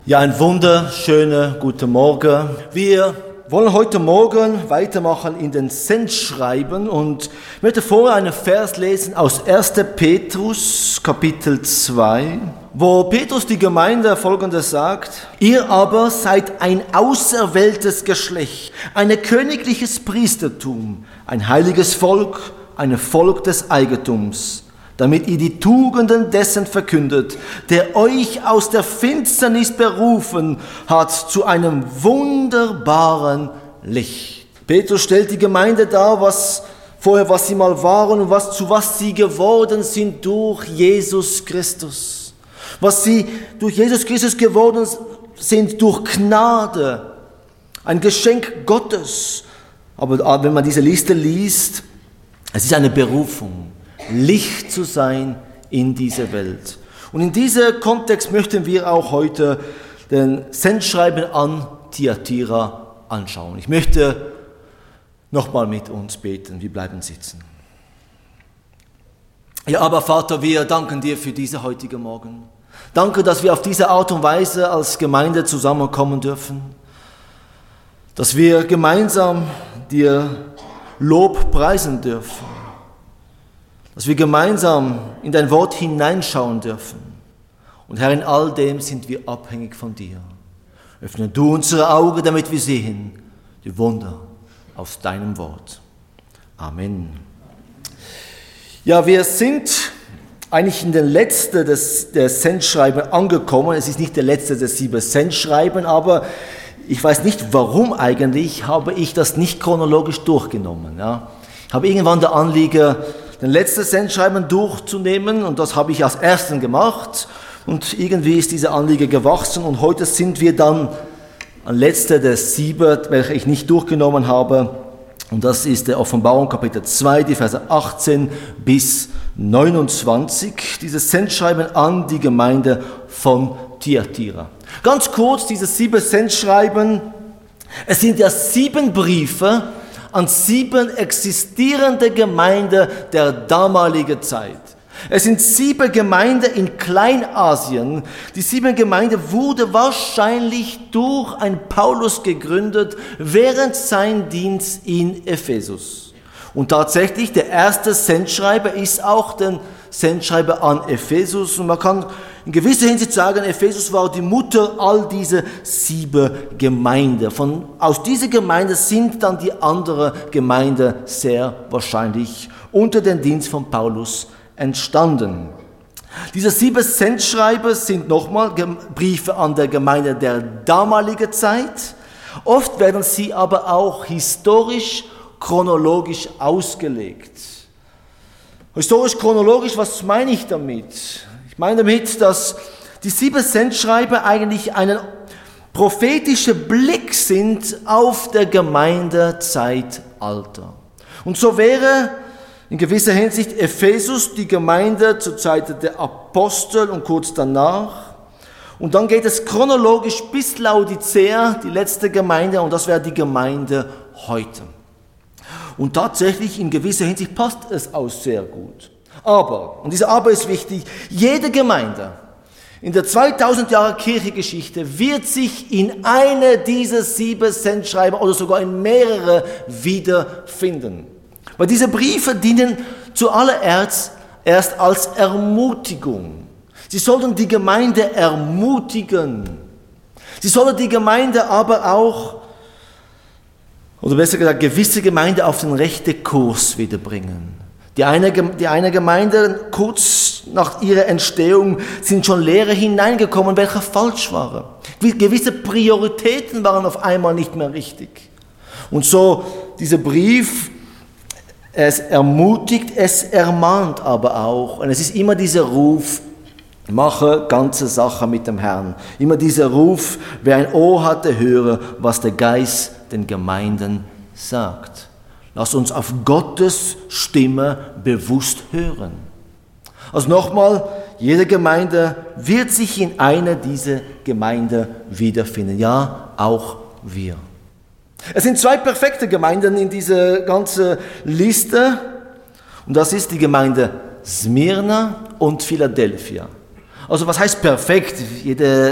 Ja, ein wunderschöner guten Morgen. Wir wollen heute Morgen weitermachen in den Sendschreiben und ich möchte vorher einen Vers lesen aus 1. Petrus, Kapitel 2, wo Petrus die Gemeinde Folgendes sagt: Ihr aber seid ein auserwähltes Geschlecht, ein königliches Priestertum, ein heiliges Volk, ein Volk des Eigentums, damit ihr die Tugenden dessen verkündet, der euch aus der Finsternis berufen hat zu einem wunderbaren Licht. Petrus stellt die Gemeinde dar, was sie mal waren und zu was sie geworden sind durch Jesus Christus. Was sie durch Jesus Christus geworden sind durch Gnade, ein Geschenk Gottes. Aber wenn man diese Liste liest, es ist eine Berufung, Licht zu sein in dieser Welt. Und in diesem Kontext möchten wir auch heute den Sendschreiben an Thyatira anschauen. Ich möchte nochmal mit uns beten. Wir bleiben sitzen. Ja, aber Vater, wir danken dir für diese heutige Morgen. Danke, dass wir auf diese Art und Weise als Gemeinde zusammenkommen dürfen. Dass wir gemeinsam dir Lob preisen dürfen. Dass wir gemeinsam in dein Wort hineinschauen dürfen. Und Herr, in all dem sind wir abhängig von dir. Öffne du unsere Augen, damit wir sehen die Wunder aus deinem Wort. Amen. Ja, wir sind eigentlich in den letzten der Sendschreiben angekommen. Es ist nicht der letzte der 7 Sendschreiben, aber ich weiß nicht, warum eigentlich habe ich das nicht chronologisch durchgenommen. Ja. Ich habe irgendwann der Anliegen, den letzten Sendschreiben durchzunehmen, und das habe ich als ersten gemacht, und irgendwie ist diese Anliege gewachsen und heute sind wir dann am letzten der 7, welche ich nicht durchgenommen habe, und das ist der Offenbarung Kapitel 2, die Verse 18 bis 29, dieses Sendschreiben an die Gemeinde von Thyatira. Ganz kurz, diese 7 Sendschreiben, es sind ja 7 Briefe an 7 existierende Gemeinden der damaligen Zeit. Es sind 7 Gemeinden in Kleinasien. Die 7 Gemeinden wurde wahrscheinlich durch einen Paulus gegründet während sein Dienst in Ephesus. Und tatsächlich, der erste Sendschreiber ist auch der Sendschreiber an Ephesus. Und man kann in gewisser Hinsicht sagen, Ephesus war die Mutter all dieser 7 Gemeinden. Aus dieser Gemeinde sind dann die anderen Gemeinden sehr wahrscheinlich unter dem Dienst von Paulus entstanden. Diese 7 Sendschreiber sind nochmal Briefe an der Gemeinde der damaligen Zeit. Oft werden sie aber auch historisch, chronologisch ausgelegt. Historisch, chronologisch, was meine ich damit? Ich meine damit, dass die 7 Sendschreiber eigentlich einen prophetischen Blick sind auf der Gemeindezeitalter. Und so wäre in gewisser Hinsicht Ephesus die Gemeinde zur Zeit der Apostel und kurz danach. Und dann geht es chronologisch bis Laodicea, die letzte Gemeinde, und das wäre die Gemeinde heute. Und tatsächlich in gewisser Hinsicht passt es auch sehr gut. Aber, und dieser Aber ist wichtig, jede Gemeinde in der 2000 Jahre Kirchengeschichte wird sich in eine dieser 7 Sendschreiben oder sogar in mehrere wiederfinden. Weil diese Briefe dienen zuallererst als Ermutigung. Sie sollen die Gemeinde ermutigen. Sie sollen die Gemeinde aber auch, oder besser gesagt, gewisse Gemeinde auf den rechten Kurs wiederbringen. Die eine Gemeinde, kurz nach ihrer Entstehung, sind schon Lehre hineingekommen, welche falsch waren. Gewisse Prioritäten waren auf einmal nicht mehr richtig. Und so, dieser Brief, es ermutigt, es ermahnt aber auch. Und es ist immer dieser Ruf, mache ganze Sache mit dem Herrn. Immer dieser Ruf, wer ein Ohr hat, der höre, was der Geist den Gemeinden sagt. Lass uns auf Gottes Stimme bewusst hören. Also nochmal, jede Gemeinde wird sich in einer dieser Gemeinden wiederfinden. Ja, auch wir. Es sind 2 perfekte Gemeinden in dieser ganzen Liste. Und das ist die Gemeinde Smyrna und Philadelphia. Also was heißt perfekt? Jeder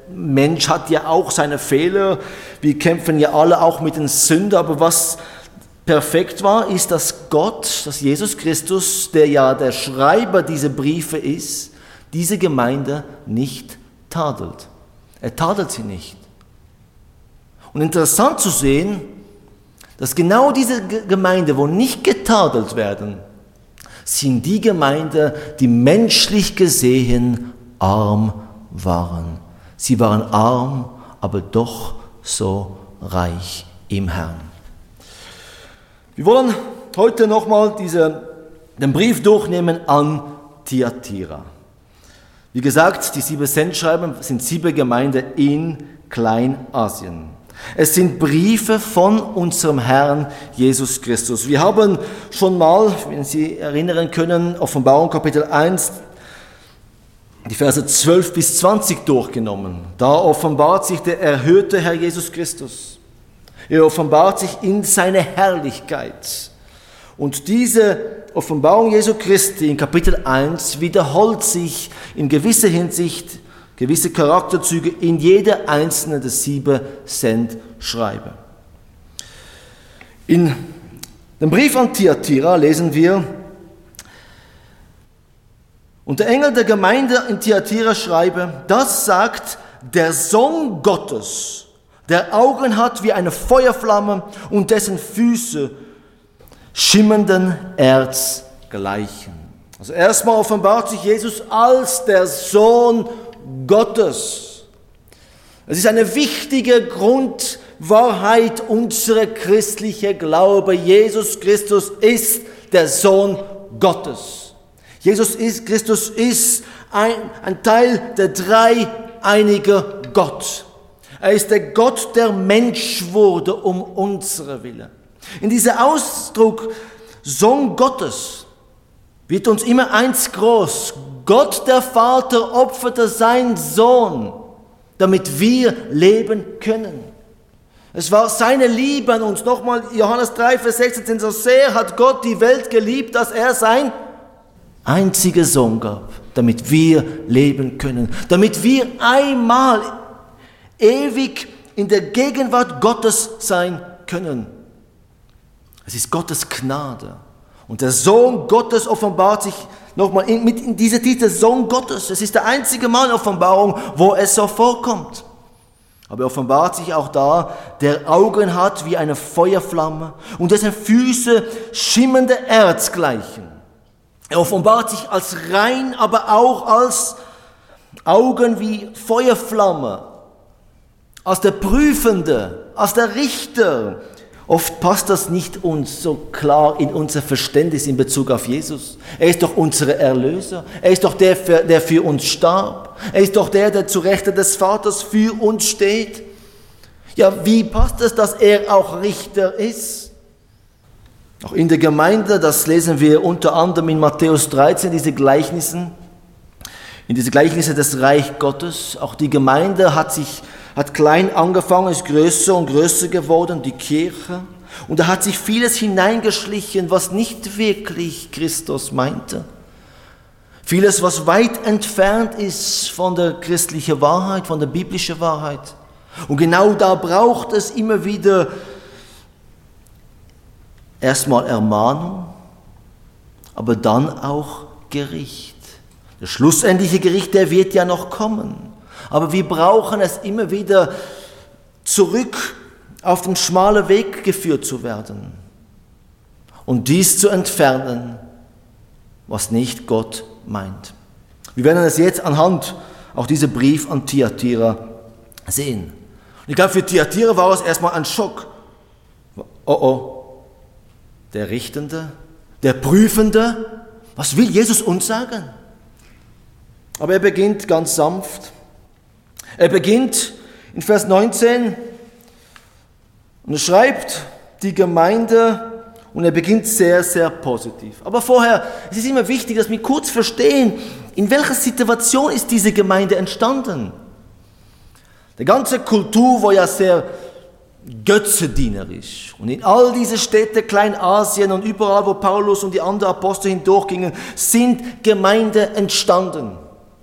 Mensch hat ja auch seine Fehler. Wir kämpfen ja alle auch mit den Sünden. Aber was perfekt war, ist, dass Gott, dass Jesus Christus, der ja der Schreiber dieser Briefe ist, diese Gemeinde nicht tadelt. Er tadelt sie nicht. Und interessant zu sehen, dass genau diese Gemeinde, wo nicht getadelt werden, sind die Gemeinde, die menschlich gesehen arm waren. Sie waren arm, aber doch so reich im Herrn. Wir wollen heute nochmal den Brief durchnehmen an Thyatira. Wie gesagt, die 7 Sendschreiber sind 7 Gemeinden in Kleinasien. Es sind Briefe von unserem Herrn Jesus Christus. Wir haben schon mal, wenn Sie erinnern können, Offenbarung Kapitel 1, die Verse 12 bis 20 durchgenommen. Da offenbart sich der erhöhte Herr Jesus Christus. Er offenbart sich in seine Herrlichkeit. Und diese Offenbarung Jesu Christi in Kapitel 1 wiederholt sich in gewisser Hinsicht, gewisse Charakterzüge in jeder einzelnen der 7 Sendschreiber. In dem Brief an Thyatira lesen wir: Und der Engel der Gemeinde in Thyatira schreibe, das sagt der Sohn Gottes, der Augen hat wie eine Feuerflamme und dessen Füße schimmernden Erz gleichen. Also erstmal offenbart sich Jesus als der Sohn Gottes. Es ist eine wichtige Grundwahrheit unserer christlichen Glaube. Jesus Christus ist der Sohn Gottes. Christus ist ein Teil der dreieinige Gott. Er ist der Gott, der Mensch wurde um unsere Wille. In diesem Ausdruck Sohn Gottes wird uns immer eins groß. Gott der Vater opferte seinen Sohn, damit wir leben können. Es war seine Liebe an uns. Nochmal Johannes 3, Vers 16. So sehr hat Gott die Welt geliebt, dass er sein einziger Sohn gab, damit wir leben können. Damit wir einmal ewig in der Gegenwart Gottes sein können. Es ist Gottes Gnade. Und der Sohn Gottes offenbart sich nochmal mit diesem Titel Sohn Gottes. Es ist der einzige Mal in Offenbarung, wo es so vorkommt. Aber er offenbart sich auch da, der Augen hat wie eine Feuerflamme und dessen Füße schimmernde Erz gleichen. Er offenbart sich als rein, aber auch als Augen wie Feuerflamme, als der Prüfende, als der Richter. Oft passt das nicht uns so klar in unser Verständnis in Bezug auf Jesus. Er ist doch unser Erlöser. Er ist doch der für uns starb. Er ist doch der zur Rechten des Vaters für uns steht. Ja, wie passt es, dass er auch Richter ist? Auch in der Gemeinde, das lesen wir unter anderem in Matthäus 13, in diese Gleichnisse des Reich Gottes. Auch die Gemeinde hat klein angefangen, ist größer und größer geworden, die Kirche. Und da hat sich vieles hineingeschlichen, was nicht wirklich Christus meinte. Vieles, was weit entfernt ist von der christlichen Wahrheit, von der biblischen Wahrheit. Und genau da braucht es immer wieder erstmal Ermahnung, aber dann auch Gericht. Das schlussendliche Gericht, der wird ja noch kommen. Aber wir brauchen es immer wieder, zurück auf den schmalen Weg geführt zu werden und dies zu entfernen, was nicht Gott meint. Wir werden es jetzt anhand auch dieser Brief an Thyatira sehen. Und ich glaube, für Thyatira war es erstmal ein Schock. Der Richtende, der Prüfende, was will Jesus uns sagen? Aber er beginnt ganz sanft. Er beginnt in Vers 19 und er schreibt die Gemeinde und er beginnt sehr, sehr positiv. Aber vorher, es ist immer wichtig, dass wir kurz verstehen, in welcher Situation ist diese Gemeinde entstanden. Die ganze Kultur war ja sehr götzendienerisch. Und in all diese Städte, Kleinasien und überall, wo Paulus und die anderen Apostel hindurchgingen, sind Gemeinden entstanden.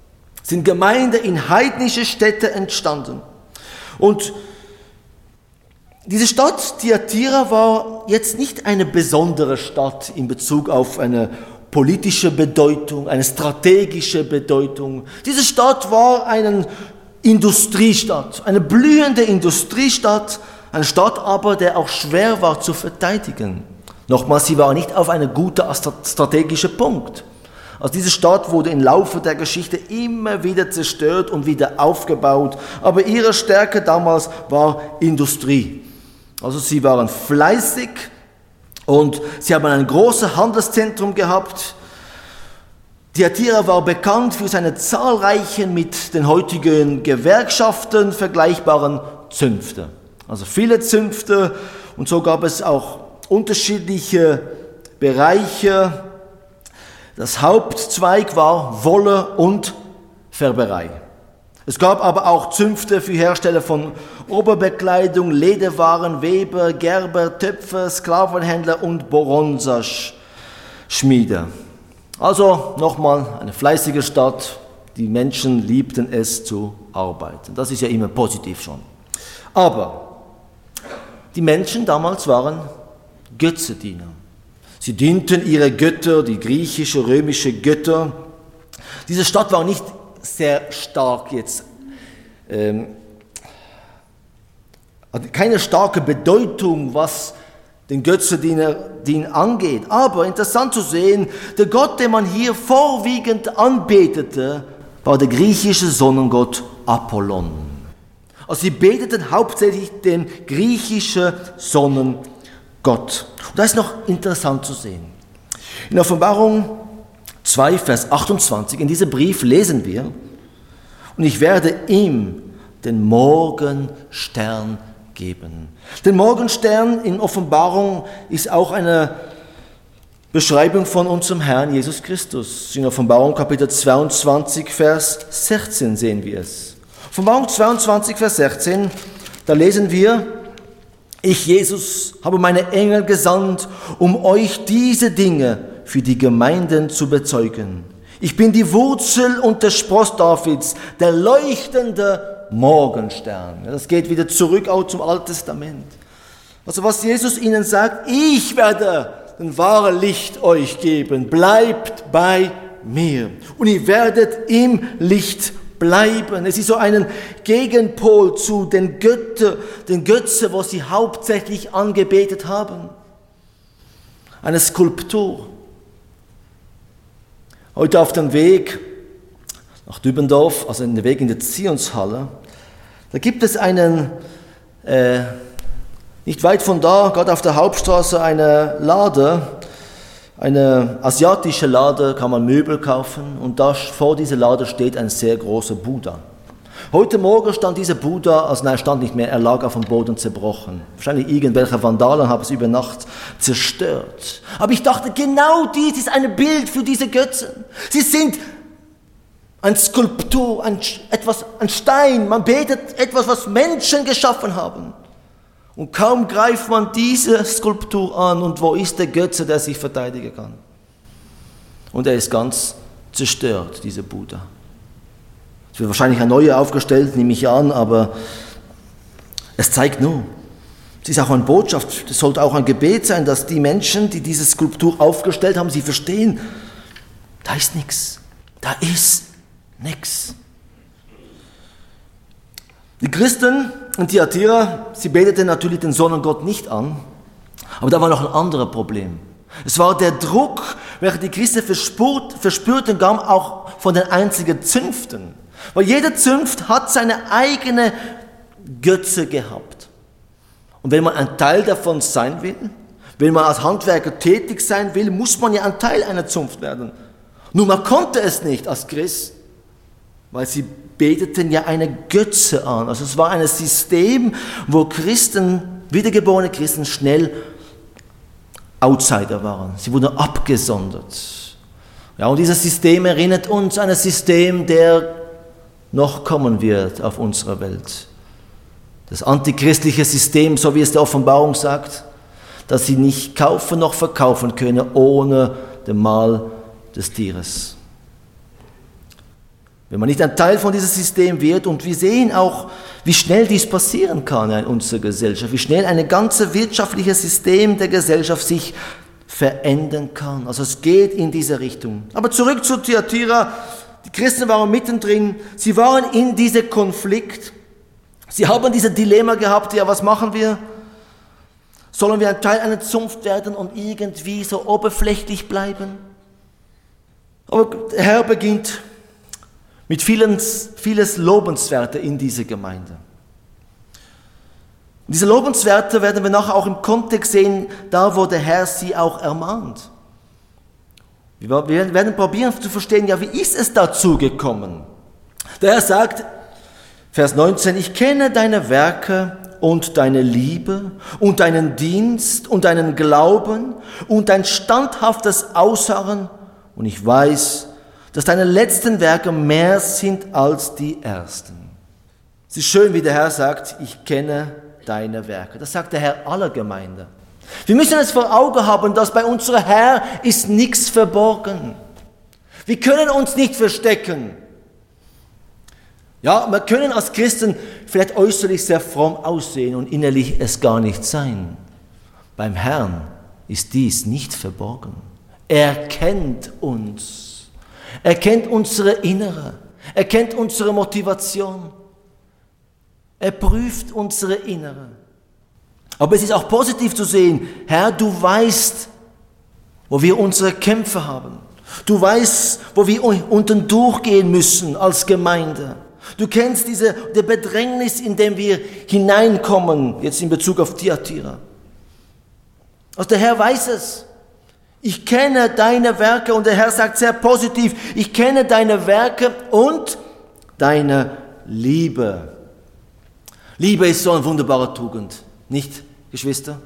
sind Gemeinden in heidnische Städte entstanden. Und diese Stadt Thyatira war jetzt nicht eine besondere Stadt in Bezug auf eine politische Bedeutung, eine strategische Bedeutung. Diese Stadt war eine Industriestadt, eine blühende Industriestadt, eine Stadt aber, der auch schwer war zu verteidigen. Nochmals, sie war nicht auf einem guten strategischen Punkt. Also diese Stadt wurde im Laufe der Geschichte immer wieder zerstört und wieder aufgebaut, aber ihre Stärke damals war Industrie. Also sie waren fleißig und sie haben ein großes Handelszentrum gehabt. Thyatira war bekannt für seine zahlreichen, mit den heutigen Gewerkschaften vergleichbaren Zünfte. Also viele Zünfte, und so gab es auch unterschiedliche Bereiche. Das Hauptzweig war Wolle und Färberei. Es gab aber auch Zünfte für Hersteller von Oberbekleidung, Lederwaren, Weber, Gerber, Töpfer, Sklavenhändler und Bronzerschmiede. Also nochmal eine fleißige Stadt, die Menschen liebten es zu arbeiten. Das ist ja immer positiv schon. Aber die Menschen damals waren Götzendiener. Sie dienten ihre Götter, die griechische, römische Götter. Diese Stadt war nicht sehr stark jetzt, hat keine starke Bedeutung, was den Götzendiener angeht. Aber interessant zu sehen, der Gott, den man hier vorwiegend anbetete, war der griechische Sonnengott Apollon. Also sie beteten hauptsächlich den griechischen Sonnengott. Und das ist noch interessant zu sehen. In Offenbarung 2, Vers 28, in diesem Brief lesen wir: Und ich werde ihm den Morgenstern geben. Der Morgenstern in Offenbarung ist auch eine Beschreibung von unserem Herrn Jesus Christus. In Offenbarung Kapitel 22, Vers 16 sehen wir es. Offenbarung 22, Vers 16, da lesen wir: Ich, Jesus, habe meine Engel gesandt, um euch diese Dinge für die Gemeinden zu bezeugen. Ich bin die Wurzel und der Spross Davids, der leuchtende Morgenstern. Das geht wieder zurück auch zum Alten Testament. Also was Jesus ihnen sagt: Ich werde ein wahres Licht euch geben. Bleibt bei mir. Und ihr werdet im Licht bleiben. Es ist so ein Gegenpol zu den Götzen, was sie hauptsächlich angebetet haben. Eine Skulptur. Heute auf dem Weg nach Dübendorf, also den Weg in die Zionshalle, da gibt es einen, nicht weit von da, gerade auf der Hauptstraße, eine Lade, eine asiatische Lade, kann man Möbel kaufen, und da vor dieser Lade steht ein sehr großer Buddha. Heute Morgen stand dieser Buddha, also nein, er stand nicht mehr, er lag auf dem Boden zerbrochen. Wahrscheinlich irgendwelche Vandalen haben es über Nacht zerstört. Aber ich dachte, genau dies ist ein Bild für diese Götzen. Sie sind eine Skulptur, ein Stein. Man betet etwas, was Menschen geschaffen haben. Und kaum greift man diese Skulptur an, und wo ist der Götze, der sich verteidigen kann? Und er ist ganz zerstört, dieser Buddha. Es wird wahrscheinlich ein neuer aufgestellt, nehme ich an, aber es zeigt nur, es ist auch eine Botschaft, es sollte auch ein Gebet sein, dass die Menschen, die diese Skulptur aufgestellt haben, sie verstehen, da ist nichts, da ist nichts. Die Christen in Thyatira, sie beteten natürlich den Sonnengott nicht an, aber da war noch ein anderes Problem. Es war der Druck, welchen die Christen verspürten, kam auch von den einzigen Zünften. Weil jede Zunft hat seine eigene Götze gehabt. Und wenn man ein Teil davon sein will, wenn man als Handwerker tätig sein will, muss man ja ein Teil einer Zunft werden. Nur man konnte es nicht als Christ, weil sie beteten ja eine Götze an. Also es war ein System, wo Christen, wiedergeborene Christen, schnell Outsider waren. Sie wurden abgesondert. Ja, und dieses System erinnert uns an ein System, der noch kommen wird auf unserer Welt. Das antichristliche System, so wie es der Offenbarung sagt, dass sie nicht kaufen noch verkaufen können ohne den Mahl des Tieres. wenn man nicht ein Teil von diesem System wird. Und wir sehen auch, wie schnell dies passieren kann in unserer Gesellschaft, wie schnell ein ganzes wirtschaftliches System der Gesellschaft sich verändern kann. Also es geht in diese Richtung. Aber zurück zu Thyatira. Die Christen waren mittendrin, sie waren in diesem Konflikt. Sie haben dieses Dilemma gehabt, ja, was machen wir? Sollen wir ein Teil einer Zunft werden und irgendwie so oberflächlich bleiben? Aber der Herr beginnt mit vieles Lobenswerte in dieser Gemeinde. Diese Lobenswerte werden wir nachher auch im Kontext sehen, da wo der Herr sie auch ermahnt. Wir werden probieren zu verstehen, ja, wie ist es dazu gekommen? Der Herr sagt, Vers 19, ich kenne deine Werke und deine Liebe und deinen Dienst und deinen Glauben und dein standhaftes Ausharren und ich weiß, dass deine letzten Werke mehr sind als die ersten. Es ist schön, wie der Herr sagt, ich kenne deine Werke. Das sagt der Herr aller Gemeinde. Wir müssen es vor Augen haben, dass bei unserem Herr ist nichts verborgen. Wir können uns nicht verstecken. Ja, wir können als Christen vielleicht äußerlich sehr fromm aussehen und innerlich es gar nicht sein. Beim Herrn ist dies nicht verborgen. Er kennt uns. Er kennt unsere Innere. Er kennt unsere Motivation. Er prüft unsere Innere. Aber es ist auch positiv zu sehen, Herr, du weißt, wo wir unsere Kämpfe haben. Du weißt, wo wir unten durchgehen müssen als Gemeinde. Du kennst diese Bedrängnis, in dem wir hineinkommen, jetzt in Bezug auf Thyatira. Also der Herr weiß es. Ich kenne deine Werke und der Herr sagt sehr positiv, ich kenne deine Werke und deine Liebe. Liebe ist so eine wunderbare Tugend, nicht, Geschwister?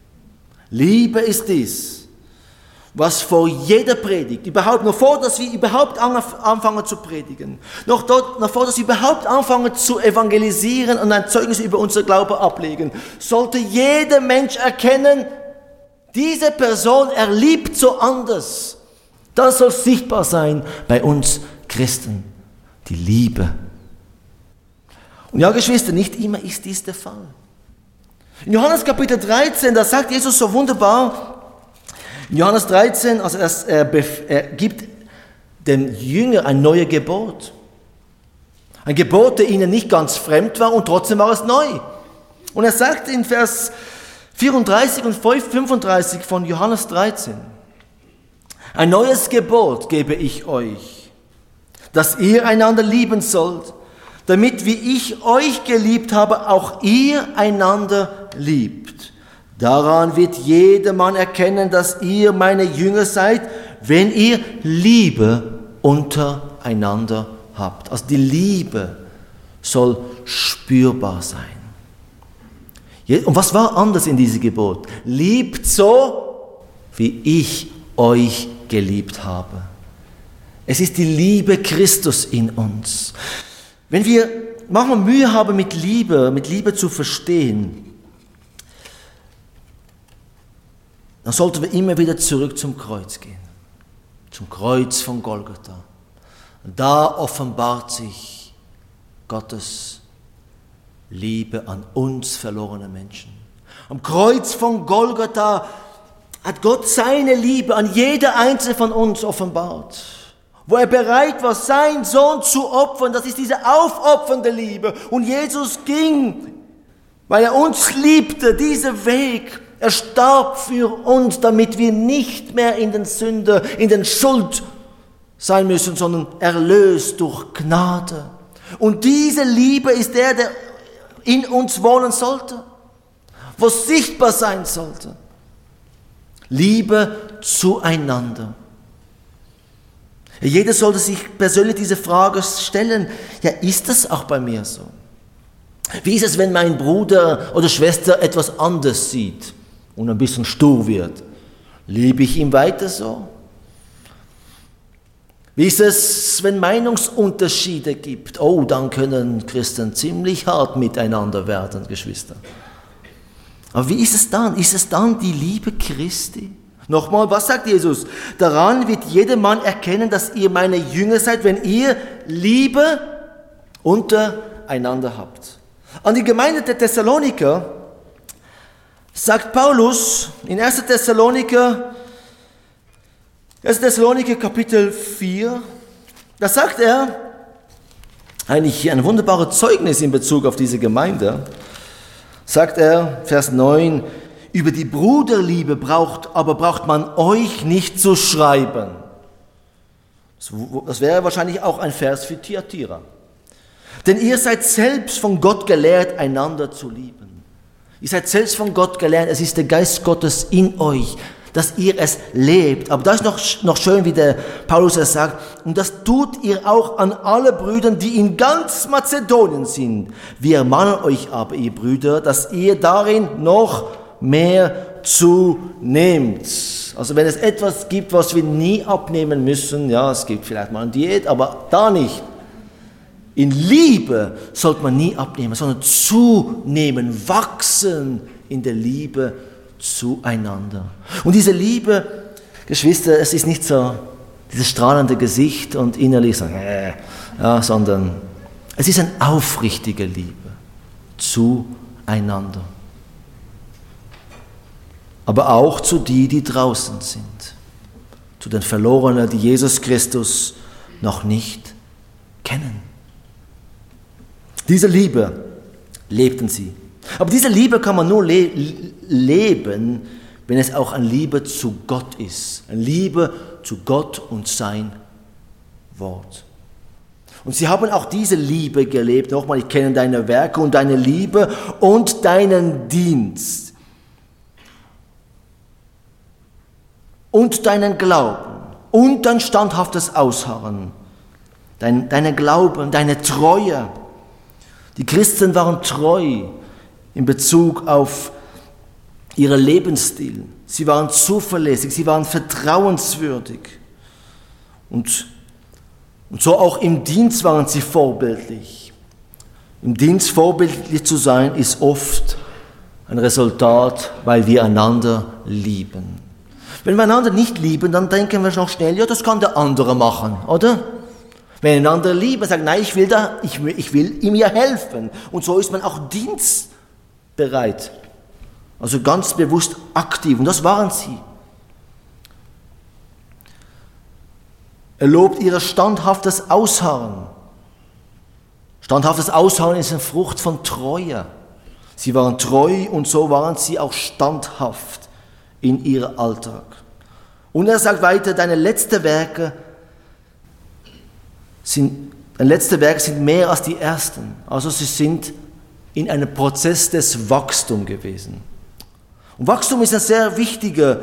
Liebe ist dies, was vor jeder Predigt, überhaupt, noch vor, dass wir überhaupt anfangen zu predigen, noch vor, dass wir überhaupt anfangen zu evangelisieren und ein Zeugnis über unser Glaube ablegen, sollte jeder Mensch erkennen, diese Person, er liebt so anders. Das soll sichtbar sein bei uns Christen, die Liebe. Und ja, Geschwister, nicht immer ist dies der Fall. In Johannes Kapitel 13, da sagt Jesus so wunderbar, in Johannes 13, also er gibt den Jüngern ein neues Gebot. Ein Gebot, der ihnen nicht ganz fremd war und trotzdem war es neu. Und er sagt in Vers 34 und 35 von Johannes 13, ein neues Gebot gebe ich euch, dass ihr einander lieben sollt, damit wie ich euch geliebt habe, auch ihr einander liebt. Daran wird jedermann erkennen, dass ihr meine Jünger seid, wenn ihr Liebe untereinander habt. Also die Liebe soll spürbar sein. Und was war anders in diesem Gebot? Liebt so, wie ich euch geliebt habe. Es ist die Liebe Christus in uns. Wenn wir manchmal Mühe haben mit Liebe zu verstehen, dann sollten wir immer wieder zurück zum Kreuz gehen. Zum Kreuz von Golgatha. Und da offenbart sich Gottes Liebe an uns verlorene Menschen. Am Kreuz von Golgatha hat Gott seine Liebe an jeder einzelne von uns offenbart. Wo er bereit war, seinen Sohn zu opfern, das ist diese aufopfernde Liebe. Und Jesus ging, weil er uns liebte, diesen Weg. Er starb für uns, damit wir nicht mehr in den Sünde, in den Schuld sein müssen, sondern erlöst durch Gnade. Und diese Liebe ist der in uns wohnen sollte, was sichtbar sein sollte. Liebe zueinander. Jeder sollte sich persönlich diese Frage stellen, ja, ist das auch bei mir so? Wie ist es, wenn mein Bruder oder Schwester etwas anders sieht und ein bisschen stur wird? Liebe ich ihn weiter so? Wie ist es, wenn Meinungsunterschiede gibt? Oh, dann können Christen ziemlich hart miteinander werden, Geschwister. Aber wie ist es dann? Ist es dann die Liebe Christi? Nochmal, was sagt Jesus? Daran wird jedermann erkennen, dass ihr meine Jünger seid, wenn ihr Liebe untereinander habt. An die Gemeinde der Thessaloniker sagt Paulus in 1. Thessaloniker Kapitel 4, da sagt er eigentlich ein wunderbares Zeugnis in Bezug auf diese Gemeinde. Sagt er, Vers 9, über die Bruderliebe braucht man euch nicht zu schreiben. Das wäre wahrscheinlich auch ein Vers für Thyatira. Denn ihr seid selbst von Gott gelehrt, einander zu lieben. Ihr seid selbst von Gott gelehrt, es ist der Geist Gottes in euch, dass ihr es lebt. Aber das ist noch schön, wie der Paulus es sagt. Und das tut ihr auch an alle Brüder, die in ganz Mazedonien sind. Wir ermahnen euch aber, ihr Brüder, dass ihr darin noch mehr zunehmt. Also wenn es etwas gibt, was wir nie abnehmen müssen, ja, es gibt vielleicht mal eine Diät, aber da nicht. In Liebe sollte man nie abnehmen, sondern zunehmen, wachsen in der Liebe zueinander. Und diese Liebe, Geschwister, es ist nicht so dieses strahlende Gesicht und innerlich so, ja, sondern es ist eine aufrichtige Liebe zueinander. Aber auch zu die draußen sind, zu den Verlorenen, die Jesus Christus noch nicht kennen. Diese Liebe lebten sie. Aber diese Liebe kann man nur leben, wenn es auch eine Liebe zu Gott ist. Eine Liebe zu Gott und sein Wort. Und sie haben auch diese Liebe gelebt. Nochmal, ich kenne deine Werke und deine Liebe und deinen Dienst. Und deinen Glauben und dein standhaftes Ausharren. Deinen Glauben, deine Treue. Die Christen waren treu in Bezug auf ihren Lebensstil. Sie waren zuverlässig, sie waren vertrauenswürdig. Und so auch im Dienst waren sie vorbildlich. Im Dienst vorbildlich zu sein, ist oft ein Resultat, weil wir einander lieben. Wenn wir einander nicht lieben, dann denken wir noch schnell, ja, das kann der andere machen, oder? Wenn wir einander lieben, sagen, nein, ich will ihm ja helfen. Und so ist man auch dienstbereit. Also ganz bewusst aktiv. Und das waren sie. Er lobt ihr standhaftes Ausharren. Standhaftes Ausharren ist eine Frucht von Treue. Sie waren treu und so waren sie auch standhaft in ihrem Alltag. Und er sagt weiter, deine letzten Werke sind mehr als die ersten. Also sie sind in einem Prozess des Wachstums gewesen. Und Wachstum ist ein sehr wichtiger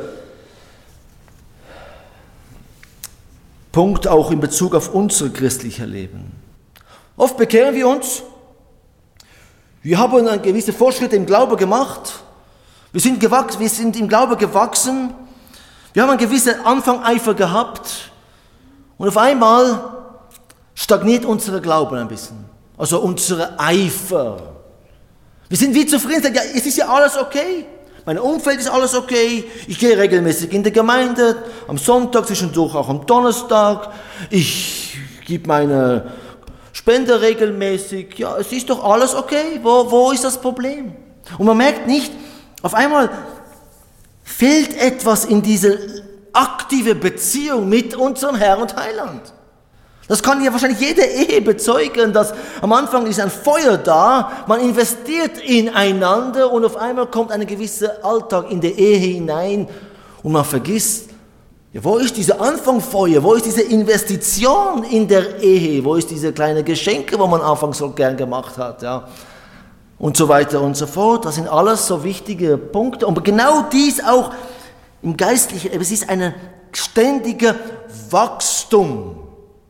Punkt auch in Bezug auf unser christliches Leben. Oft bekehren wir uns, wir haben eine gewisse Fortschritte im Glauben gemacht, wir sind im Glauben gewachsen, wir haben einen gewissen Anfang-Eifer gehabt und auf einmal stagniert unser Glauben ein bisschen, also unser Eifer. Wir sind wie zufrieden, sagen, ja, es ist ja alles okay, mein Umfeld ist alles okay, ich gehe regelmäßig in die Gemeinde, am Sonntag, zwischendurch auch am Donnerstag, ich gebe meine Spende regelmäßig, ja, es ist doch alles okay, wo ist das Problem? Und man merkt nicht, auf einmal fehlt etwas in diese aktive Beziehung mit unserem Herrn und Heiland. Das kann ja wahrscheinlich jede Ehe bezeugen, dass am Anfang ist ein Feuer da, man investiert ineinander und auf einmal kommt ein gewisser Alltag in die Ehe hinein und man vergisst, ja, wo ist dieser Anfangfeuer, wo ist diese Investition in der Ehe, wo ist diese kleine Geschenke, wo man anfangs so gern gemacht hat, ja, und so weiter und so fort. Das sind alles so wichtige Punkte und genau dies auch im Geistlichen, es ist ein ständiger Wachstum.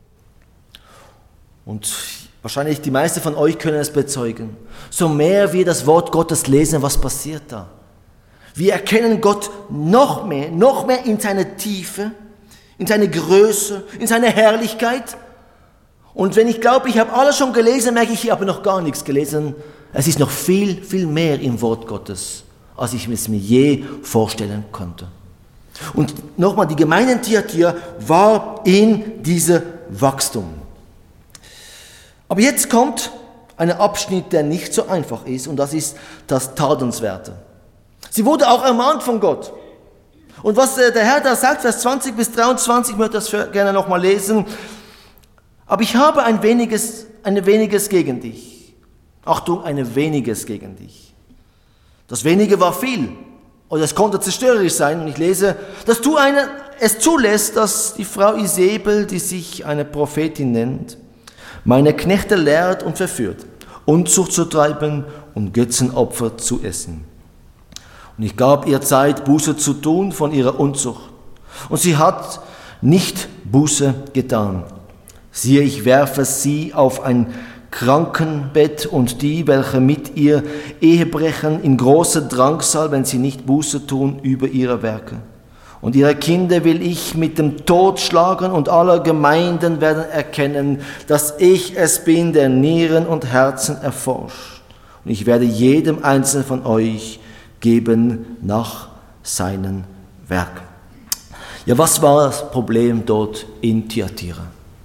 Und wahrscheinlich die meisten von euch können es bezeugen. So mehr wir das Wort Gottes lesen, was passiert da? Wir erkennen Gott noch mehr in seiner Tiefe, in seiner Größe, in seiner Herrlichkeit. Und wenn ich glaube, ich habe alles schon gelesen, merke ich, ich habe noch gar nichts gelesen. Es ist noch viel, viel mehr im Wort Gottes, als ich es mir je vorstellen konnte. Und nochmal, die Gemeinde in Thyatira war in diesem Wachstum. Aber jetzt kommt ein Abschnitt, der nicht so einfach ist, und das ist das Tadelnswerte. Sie wurde auch ermahnt von Gott. Und was der Herr da sagt, Vers 20 bis 23, ich möchte das gerne nochmal lesen. Aber ich habe ein weniges gegen dich. Achtung, ein weniges gegen dich. Das wenige war viel. Oder es konnte zerstörerisch sein. Und ich lese, dass du es zulässt, dass die Frau Isabel, die sich eine Prophetin nennt, meine Knechte lehrt und verführt, Unzucht zu treiben und Götzenopfer zu essen. Und ich gab ihr Zeit, Buße zu tun von ihrer Unzucht. Und sie hat nicht Buße getan. Siehe, ich werfe sie auf ein Krankenbett und die, welche mit ihr Ehe brechen, in große Drangsal, wenn sie nicht Buße tun über ihre Werke. Und ihre Kinder will ich mit dem Tod schlagen und alle Gemeinden werden erkennen, dass ich es bin, der Nieren und Herzen erforscht. Und ich werde jedem Einzelnen von euch geben nach seinen Werken. Ja, was war das Problem dort in Thyatira?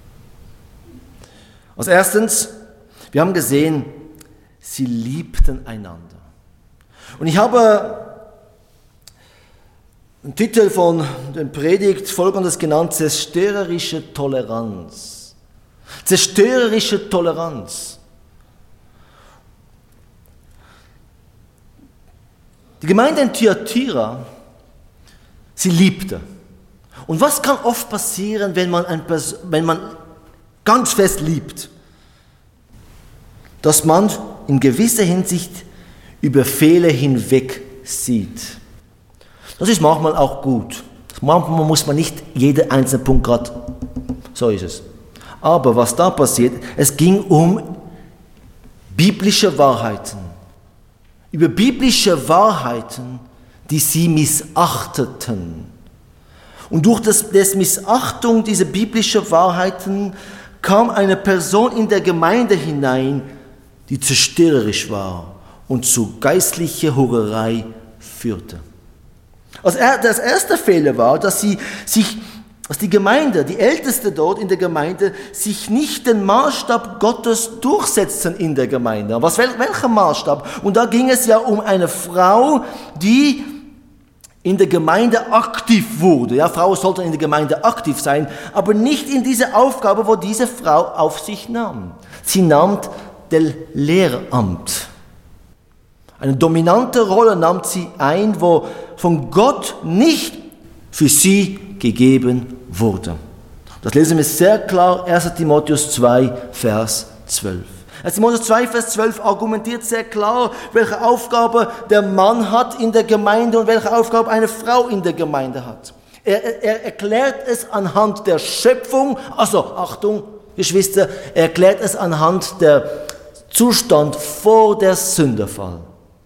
Als erstens, wir haben gesehen, sie liebten einander. Und ich habe den Titel von der Predigt folgendes genannt: zerstörerische Toleranz. Zerstörerische Toleranz. Die Gemeinde in Thyatira, sie liebte. Und was kann oft passieren, wenn man ganz fest liebt? Dass man in gewisser Hinsicht über Fehler hinweg sieht. Das ist manchmal auch gut. Manchmal muss man nicht jeden einzelnen Punkt gerade, so ist es. Aber was da passiert, es ging um biblische Wahrheiten. Über biblische Wahrheiten, die sie missachteten. Und durch das Missachtung dieser biblischen Wahrheiten kam eine Person in der Gemeinde hinein, die zerstörerisch war und zu geistlicher Hurerei führte. Also das erste Fehler war, dass die Gemeinde, die Älteste dort in der Gemeinde, sich nicht den Maßstab Gottes durchsetzten in der Gemeinde. Welcher Maßstab? Und da ging es ja um eine Frau, die in der Gemeinde aktiv wurde. Ja, Frauen sollten in der Gemeinde aktiv sein, aber nicht in diese Aufgabe, wo diese Frau auf sich nahm. Sie nahm das Lehramt. Eine dominante Rolle nahm sie ein, wo von Gott nicht für sie gegeben wurde. Das lesen wir sehr klar, 1. Timotheus 2, Vers 12. 1. Timotheus 2, Vers 12 argumentiert sehr klar, welche Aufgabe der Mann hat in der Gemeinde und welche Aufgabe eine Frau in der Gemeinde hat. Er erklärt es anhand der Schöpfung, also Achtung, Geschwister, er erklärt es anhand der Zustand vor der Sündenfall.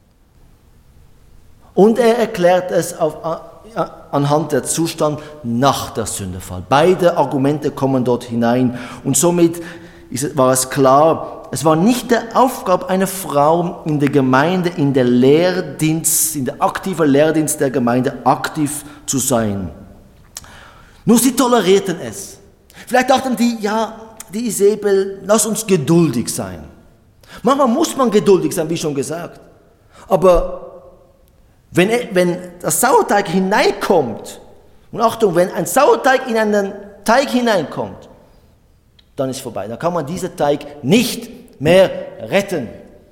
Und er erklärt es anhand der Zustand nach der Sündenfall. Beide Argumente kommen dort hinein und somit war es klar, es war nicht die Aufgabe einer Frau in der Gemeinde, in der aktiven Lehrdienst der Gemeinde aktiv zu sein. Nur sie tolerierten es. Vielleicht dachten die, ja, die Isabel, lass uns geduldig sein. Manchmal muss man geduldig sein, wie schon gesagt. Aber wenn das Sauerteig hineinkommt, und Achtung, wenn ein Sauerteig in einen Teig hineinkommt, dann ist vorbei. Dann kann man diesen Teig nicht mehr retten.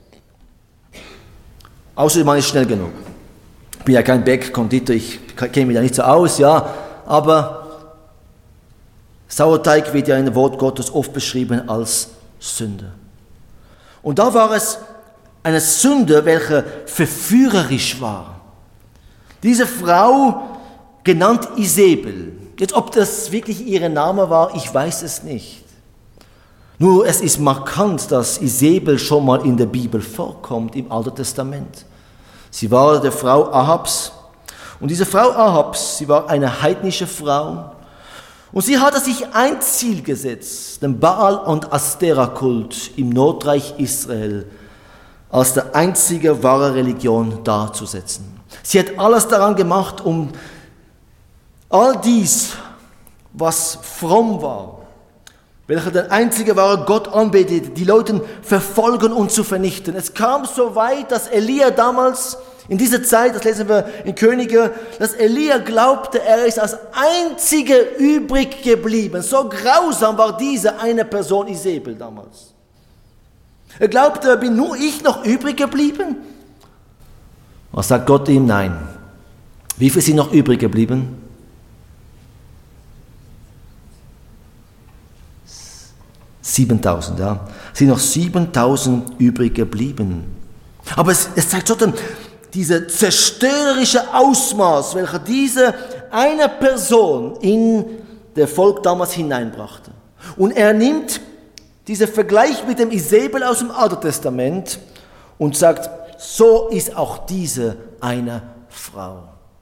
Außer man ist schnell genug. Ich bin ja kein Bäck-Konditor, ich kenne mich da nicht so aus, ja, aber Sauerteig wird ja in dem Wort Gottes oft beschrieben als Sünde. Und da war es eine Sünde, welche verführerisch war. Diese Frau, genannt Isabel, jetzt ob das wirklich ihr Name war, ich weiß es nicht. Nur es ist markant, dass Isabel schon mal in der Bibel vorkommt, im Alten Testament. Sie war der Frau Ahabs. Und diese Frau Ahabs, sie war eine heidnische Frau. Und sie hatte sich ein Ziel gesetzt, den Baal- und Astera-Kult im Nordreich Israel als der einzige wahre Religion darzusetzen. Sie hat alles daran gemacht, um All dies, was fromm war, welcher der einzige wahre Gott anbetet, die Leute verfolgen und zu vernichten. Es kam so weit, dass Elia damals, in dieser Zeit, das lesen wir in Könige, dass Elia glaubte, er ist als einziger übrig geblieben. So grausam war diese eine Person Isabel damals. Er glaubte, bin nur ich noch übrig geblieben? Was sagt Gott ihm? Nein. Wie viele sind noch übrig geblieben? 7.000, ja. Es sind noch 7.000 übrig geblieben. Aber es zeigt schon diese zerstörerische Ausmaß, welcher diese eine Person in der Volk damals hineinbrachte. Und er nimmt diesen Vergleich mit dem Isabel aus dem Alten Testament und sagt, so ist auch diese eine Frau.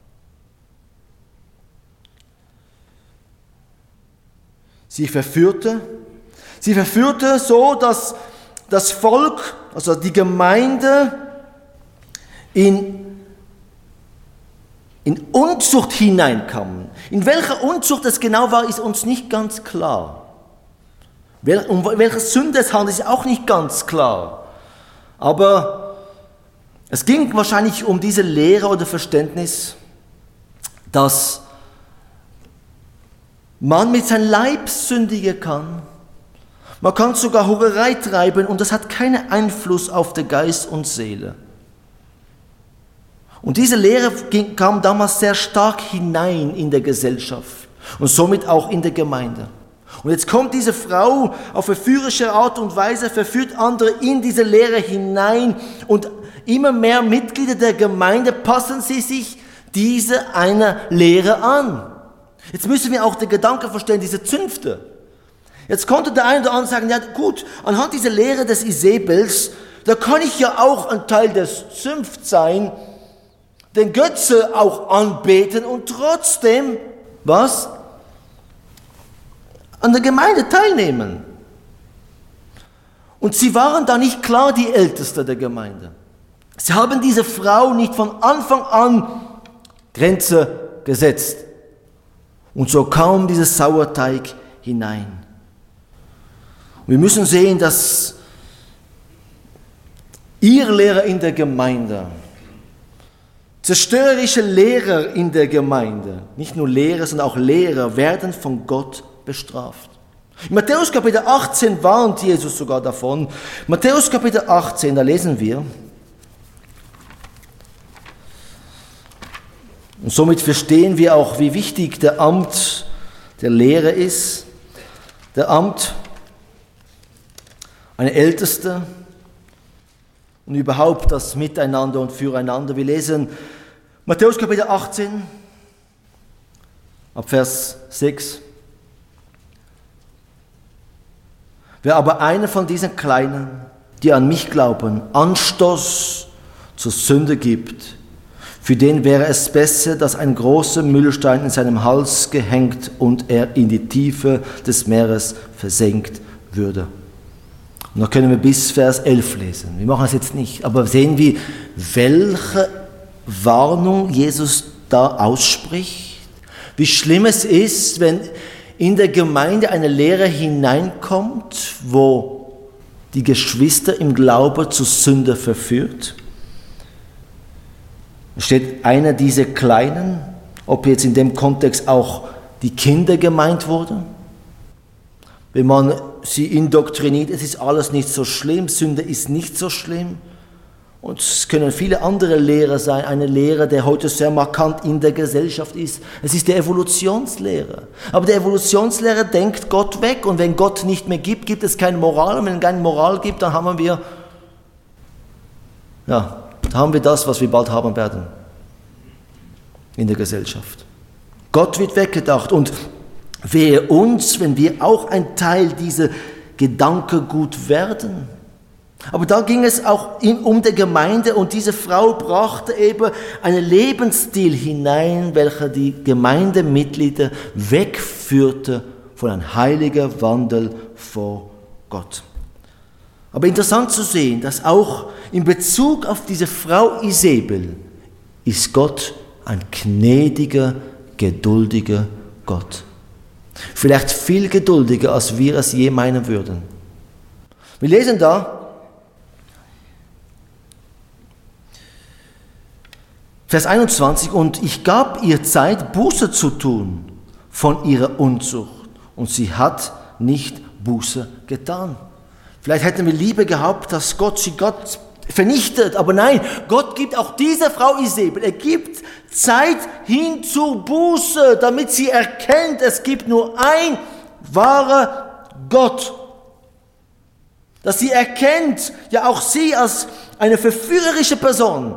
Sie verführte so, dass das Volk, also die Gemeinde, in Unzucht hineinkam. In welcher Unzucht es genau war, ist uns nicht ganz klar. Um welche Sünde es handelt, ist auch nicht ganz klar. Aber es ging wahrscheinlich um diese Lehre oder Verständnis, dass man mit seinem Leib sündigen kann. Man kann sogar Hurerei treiben und das hat keinen Einfluss auf den Geist und Seele. Und diese Lehre kam damals sehr stark hinein in der Gesellschaft und somit auch in der Gemeinde. Und jetzt kommt diese Frau auf verführerische Art und Weise, verführt andere in diese Lehre hinein und immer mehr Mitglieder der Gemeinde passen sie sich diese eine Lehre an. Jetzt müssen wir auch den Gedanken verstehen, diese Zünfte. Jetzt konnte der eine oder andere sagen, ja gut, anhand dieser Lehre des Isabels, da kann ich ja auch ein Teil des Zünft sein, den Götze auch anbeten und trotzdem, was? An der Gemeinde teilnehmen. Und sie waren da nicht klar die Älteste der Gemeinde. Sie haben diese Frau nicht von Anfang an Grenze gesetzt. Und so kam dieses Sauerteig hinein. Wir müssen sehen, dass ihr Lehrer in der Gemeinde, zerstörerische Lehrer in der Gemeinde, nicht nur Lehrer, sondern auch Lehrer, werden von Gott bestraft. In Matthäus Kapitel 18 warnt Jesus sogar davon. Matthäus Kapitel 18, da lesen wir, und somit verstehen wir auch, wie wichtig der Amt der Lehre ist, der Amt eine Älteste und überhaupt das Miteinander und Füreinander. Wir lesen Matthäus Kapitel 18, ab Vers 6. Wer aber einer von diesen Kleinen, die an mich glauben, Anstoß zur Sünde gibt, für den wäre es besser, dass ein großer Mühlstein in seinem Hals gehängt und er in die Tiefe des Meeres versenkt würde. Und da können wir bis Vers 11 lesen. Wir machen das jetzt nicht, aber sehen wir, welche Warnung Jesus da ausspricht. Wie schlimm es ist, wenn in der Gemeinde eine Lehre hineinkommt, wo die Geschwister im Glaube zur Sünde verführt. Steht einer dieser Kleinen, ob jetzt in dem Kontext auch die Kinder gemeint wurden? Wenn man sie indoktriniert, es ist alles nicht so schlimm, Sünde ist nicht so schlimm. Und es können viele andere Lehrer sein, eine Lehre, die heute sehr markant in der Gesellschaft ist. Es ist die Evolutionslehre. Aber die Evolutionslehre denkt Gott weg und wenn Gott nicht mehr gibt, gibt es keine Moral. Und wenn es keine Moral gibt, dann haben wir das, was wir bald haben werden in der Gesellschaft. Gott wird weggedacht und wehe uns, wenn wir auch ein Teil dieser Gedankengut werden. Aber da ging es auch um die Gemeinde und diese Frau brachte eben einen Lebensstil hinein, welcher die Gemeindemitglieder wegführte von einem heiligen Wandel vor Gott. Aber interessant zu sehen, dass auch in Bezug auf diese Frau Isabel ist Gott ein gnädiger geduldiger Gott. Vielleicht viel geduldiger, als wir es je meinen würden. Wir lesen da, Vers 21, und ich gab ihr Zeit, Buße zu tun von ihrer Unzucht, und sie hat nicht Buße getan. Vielleicht hätten wir lieber gehabt, dass Gott sie vernichtet, aber nein, Gott gibt auch dieser Frau Isabel, er gibt Zeit hin zu Buße, damit sie erkennt, es gibt nur ein wahrer Gott. Dass sie erkennt, ja auch sie als eine verführerische Person,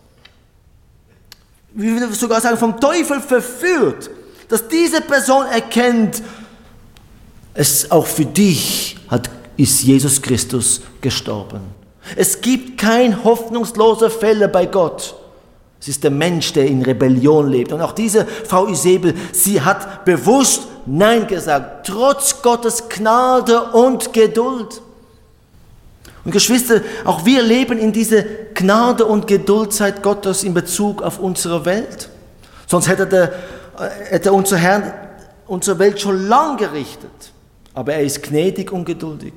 wie wir sogar sagen, vom Teufel verführt, dass diese Person erkennt, es auch für dich ist Jesus Christus gestorben. Es gibt kein hoffnungsloser Fälle bei Gott. Es ist der Mensch, der in Rebellion lebt. Und auch diese Frau Isabel, sie hat bewusst Nein gesagt, trotz Gottes Gnade und Geduld. Und Geschwister, auch wir leben in diese Gnade und Geduldzeit Gottes in Bezug auf unsere Welt. Sonst hätte unser Herr unsere Welt schon lang gerichtet. Aber er ist gnädig und geduldig.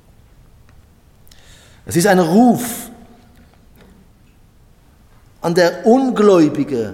Es ist ein Ruf an der Ungläubige,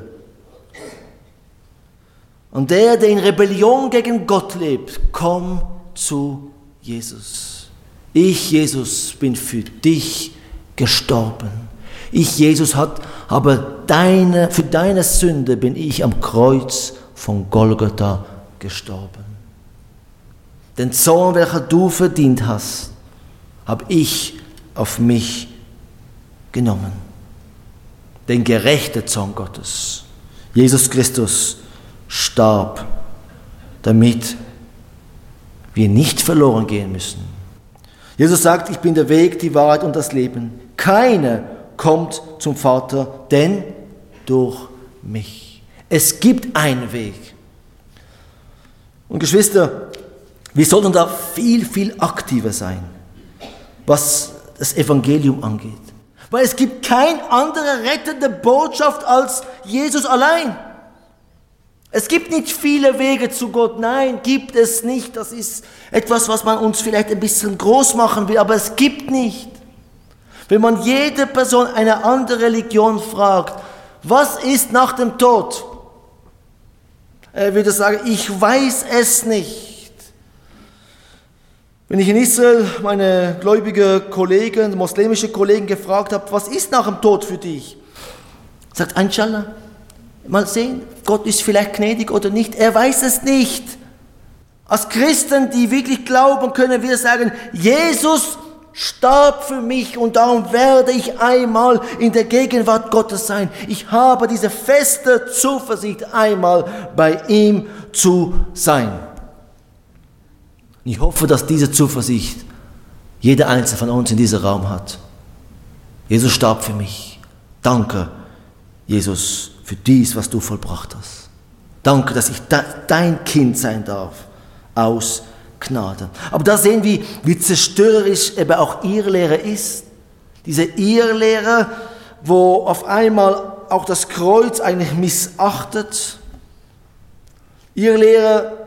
an der in Rebellion gegen Gott lebt. Komm zu Jesus. Ich, Jesus, bin für dich gestorben. Ich, Jesus, habe für deine Sünde bin ich am Kreuz von Golgatha gestorben. Den Zorn, welcher du verdient hast, habe ich auf mich genommen. Den gerechten Zorn Gottes. Jesus Christus starb, damit wir nicht verloren gehen müssen. Jesus sagt, ich bin der Weg, die Wahrheit und das Leben. Keiner kommt zum Vater, denn durch mich. Es gibt einen Weg. Und Geschwister, wir sollten da viel, viel aktiver sein, was das Evangelium angeht. Weil es gibt keine andere rettende Botschaft als Jesus allein. Es gibt nicht viele Wege zu Gott. Nein, gibt es nicht. Das ist etwas, was man uns vielleicht ein bisschen groß machen will, aber es gibt nicht. Wenn man jede Person einer anderen Religion fragt, was ist nach dem Tod? Er würde sagen, ich weiß es nicht. Wenn ich in Israel meine gläubigen Kollegen, muslimische Kollegen gefragt habe, was ist nach dem Tod für dich? Sagt, Inshallah, mal sehen, Gott ist vielleicht gnädig oder nicht, er weiß es nicht. Als Christen, die wirklich glauben, können wir sagen, Jesus starb für mich und darum werde ich einmal in der Gegenwart Gottes sein. Ich habe diese feste Zuversicht, einmal bei ihm zu sein. Ich hoffe, dass diese Zuversicht jeder Einzelne von uns in diesem Raum hat. Jesus starb für mich. Danke, Jesus, für dies, was du vollbracht hast. Danke, dass ich dein Kind sein darf, aus Gnade. Aber da sehen wir, wie zerstörerisch eben auch Irrlehre ist. Diese Irrlehre, wo auf einmal auch das Kreuz eigentlich missachtet. Irrlehre,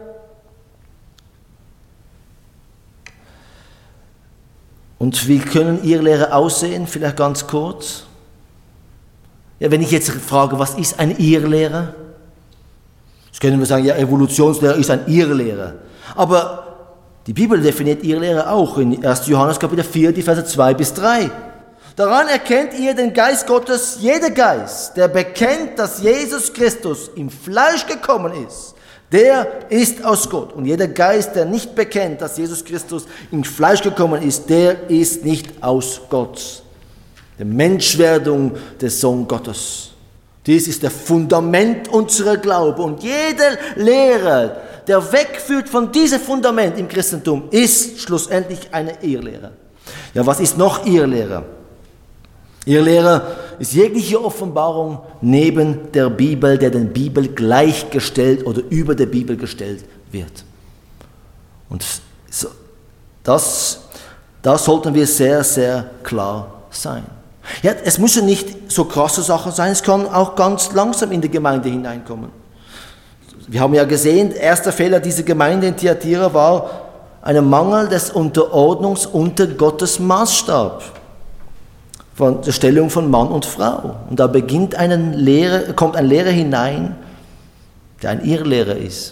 und wie können Irrlehre aussehen? Vielleicht ganz kurz. Ja, wenn ich jetzt frage, was ist ein Irrlehrer? Jetzt können wir sagen, ja, Evolutionslehre ist ein Irrlehrer. Aber die Bibel definiert Irrlehre auch in 1. Johannes Kapitel 4, die Verse 2 bis 3. Daran erkennt ihr den Geist Gottes, jeder Geist, der bekennt, dass Jesus Christus im Fleisch gekommen ist, der ist aus Gott. Und jeder Geist, der nicht bekennt, dass Jesus Christus im Fleisch gekommen ist, der ist nicht aus Gott. Die Menschwerdung des Sohn Gottes. Dies ist das Fundament unserer Glaube. Und jede Lehre, der wegführt von diesem Fundament im Christentum, ist schlussendlich eine Irrlehre. Ja, was ist noch Irrlehre? Irrlehre ist jegliche Offenbarung neben der Bibel, der den Bibel gleichgestellt oder über der Bibel gestellt wird. Und das sollten wir sehr, sehr klar sein. Ja, es müssen nicht so krasse Sachen sein, es kann auch ganz langsam in die Gemeinde hineinkommen. wir haben ja gesehen, erster Fehler dieser Gemeinde in Thyatira war ein Mangel des Unterordnungs unter Gottes Maßstab von der Stellung von Mann und Frau. Und da kommt ein Lehrer hinein, der ein Irrlehrer ist.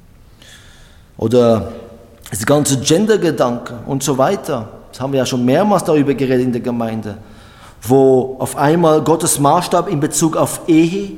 Oder das ganze Gender-Gedanke und so weiter. Das haben wir ja schon mehrmals darüber geredet in der Gemeinde, wo auf einmal Gottes Maßstab in Bezug auf Ehe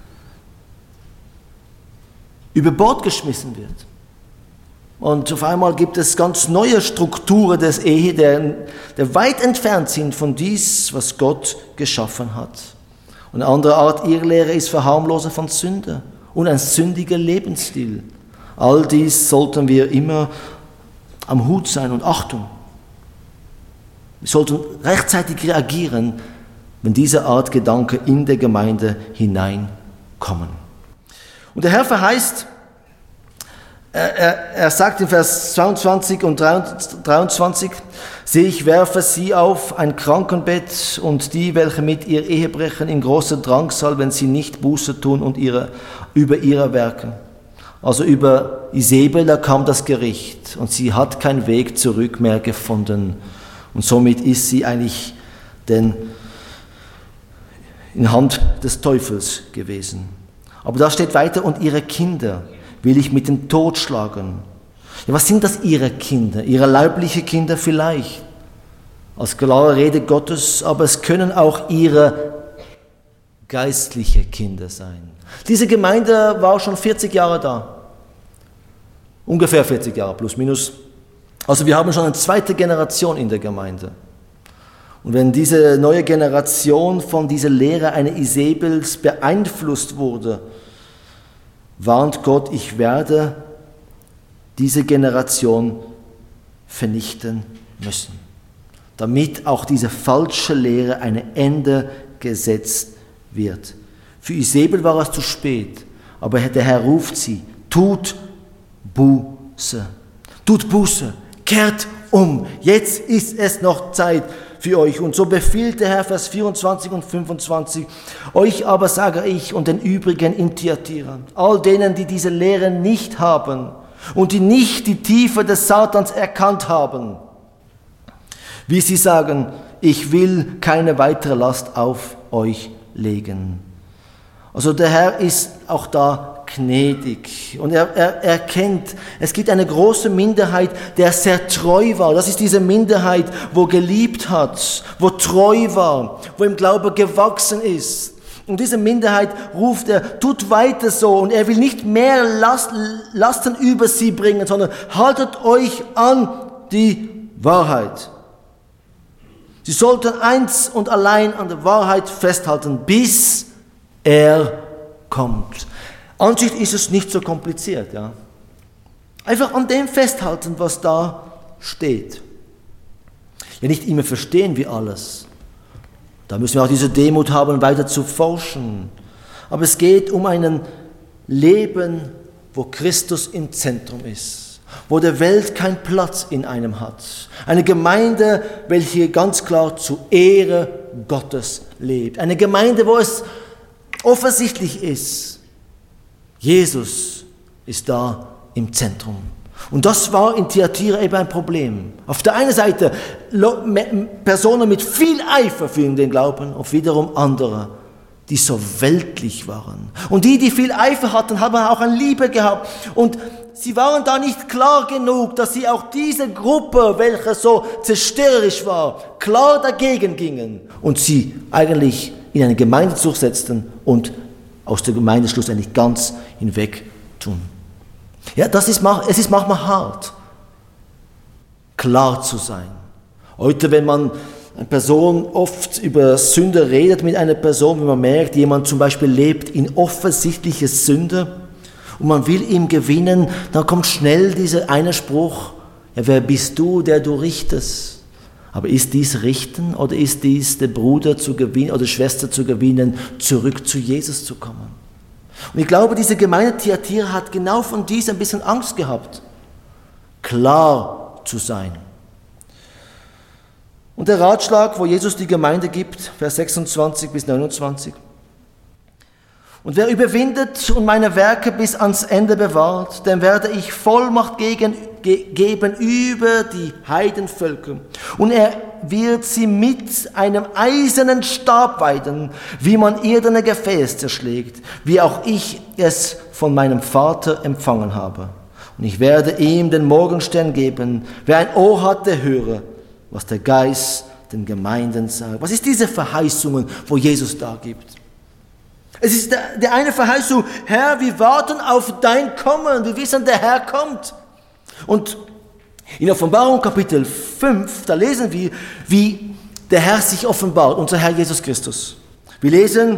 über Bord geschmissen wird. Und auf einmal gibt es ganz neue Strukturen des Ehe, die weit entfernt sind von dies, was Gott geschaffen hat. Und eine andere Art Irrlehre ist Verharmlosen von Sünde und ein sündiger Lebensstil. All dies sollten wir immer am Hut sein und Achtung. Wir sollten rechtzeitig reagieren, wenn diese Art Gedanken in der Gemeinde hineinkommen. Und der Herr verheißt, er sagt in Vers 22 und 23, siehe, ich werfe sie auf ein Krankenbett und die, welche mit ihr Ehe brechen, in großer Drangsal, wenn sie nicht Buße tun und über ihre Werke. Also über Isabel, da kam das Gericht und sie hat keinen Weg zurück mehr gefunden. Und somit ist sie eigentlich in Hand des Teufels gewesen. Aber da steht weiter, und ihre Kinder will ich mit dem Tod schlagen. Ja, was sind das ihre Kinder? Ihre leiblichen Kinder vielleicht. Als klare Rede Gottes, aber es können auch ihre geistliche Kinder sein. Diese Gemeinde war schon 40 Jahre da. Ungefähr 40 Jahre, plus minus. Also wir haben schon eine zweite Generation in der Gemeinde. Und wenn diese neue Generation von dieser Lehre einer Isabels beeinflusst wurde, warnt Gott, ich werde diese Generation vernichten müssen, damit auch diese falsche Lehre ein Ende gesetzt wird. Für Isabel war es zu spät, aber der Herr ruft sie, tut Buße, kehrt um, jetzt ist es noch Zeit für euch. Und so befiehlt der Herr, Vers 24 und 25, euch aber sage ich und den übrigen in Thyatira, all denen, die diese Lehre nicht haben und die nicht die Tiefe des Satans erkannt haben, wie sie sagen, ich will keine weitere Last auf euch legen. Also der Herr ist auch da gnädig und er erkennt, es gibt eine große Minderheit, der sehr treu war. Das ist diese Minderheit, wo geliebt hat, wo treu war, wo im Glaube gewachsen ist. Und diese Minderheit ruft er, tut weiter so, und er will nicht mehr Lasten über sie bringen, sondern haltet euch an die Wahrheit. Sie sollten eins und allein an der Wahrheit festhalten, bis er kommt. An sich ist es nicht so kompliziert. Ja? Einfach an dem festhalten, was da steht. Ja, nicht immer verstehen wir alles. Da müssen wir auch diese Demut haben, weiter zu forschen. Aber es geht um ein Leben, wo Christus im Zentrum ist, wo der Welt keinen Platz in einem hat. Eine Gemeinde, welche ganz klar zur Ehre Gottes lebt. Eine Gemeinde, wo es offensichtlich ist, Jesus ist da im Zentrum. Und das war in Thyatira eben ein Problem. Auf der einen Seite Personen mit viel Eifer für den Glauben und wiederum andere, die so weltlich waren. Und die viel Eifer hatten, haben auch eine Liebe gehabt. Und sie waren da nicht klar genug, dass sie auch diese Gruppe, welche so zerstörerisch war, klar dagegen gingen und sie eigentlich in eine Gemeinde zurücksetzten und aus der Gemeinde schlussendlich ganz hinweg tun. Ja, es ist manchmal hart, klar zu sein. Heute, wenn man eine Person oft über Sünde redet mit einer Person, wenn man merkt, jemand zum Beispiel lebt in offensichtlicher Sünde und man will ihn gewinnen, dann kommt schnell dieser eine Spruch, ja, wer bist du, der du richtest? Aber ist dies Richten oder ist dies der Bruder zu gewinnen oder Schwester zu gewinnen, zurück zu Jesus zu kommen? Und ich glaube, diese Gemeinde Thyatira hat genau von diesem ein bisschen Angst gehabt, klar zu sein. Und der Ratschlag, wo Jesus die Gemeinde gibt, Vers 26 bis 29. Und wer überwindet und meine Werke bis ans Ende bewahrt, dem werde ich Vollmacht geben über die Heidenvölker. Und er wird sie mit einem eisernen Stab weiden, wie man irdene Gefäße zerschlägt, wie auch ich es von meinem Vater empfangen habe. Und ich werde ihm den Morgenstern geben. Wer ein Ohr hat, der höre, was der Geist den Gemeinden sagt. Was ist diese Verheißungen, wo Jesus da gibt? Es ist der eine Verheißung, Herr, wir warten auf dein Kommen. Wir wissen, der Herr kommt. Und in Offenbarung Kapitel 5, da lesen wir, wie der Herr sich offenbart, unser Herr Jesus Christus. Wir lesen